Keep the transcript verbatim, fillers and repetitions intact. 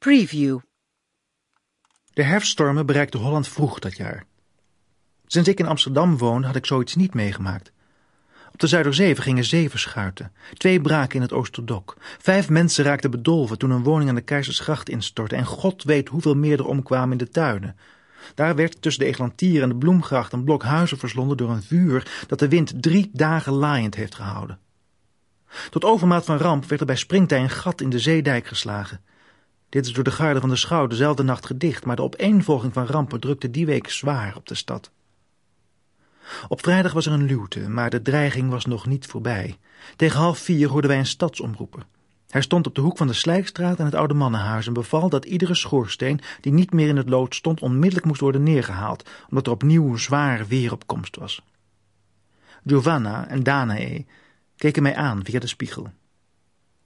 Preview. De herfststormen bereikten Holland vroeg dat jaar. Sinds ik in Amsterdam woonde had ik zoiets niet meegemaakt. Op de Zuiderzee gingen zeven schuiten. Twee braken in het Oosterdok. Vijf mensen raakten bedolven toen een woning aan de Keizersgracht instortte. En God weet hoeveel meer er omkwamen in de tuinen. Daar werd tussen de Eglantier en de Bloemgracht een blok huizen verslonden door een vuur dat de wind drie dagen laaiend heeft gehouden. Tot overmaat van ramp werd er bij Springtij een gat in de zeedijk geslagen. Dit is door de garde van de Schouw dezelfde nacht gedicht, maar de opeenvolging van rampen drukte die week zwaar op de stad. Op vrijdag was er een luwte, maar de dreiging was nog niet voorbij. Tegen half vier hoorden wij een stadsomroeper. Hij stond op de hoek van de Slijkstraat en het Oude Mannenhuis en beval dat iedere schoorsteen die niet meer in het lood stond onmiddellijk moest worden neergehaald, omdat er opnieuw zwaar weer op komst was. Giovanna en Danae keken mij aan via de spiegel.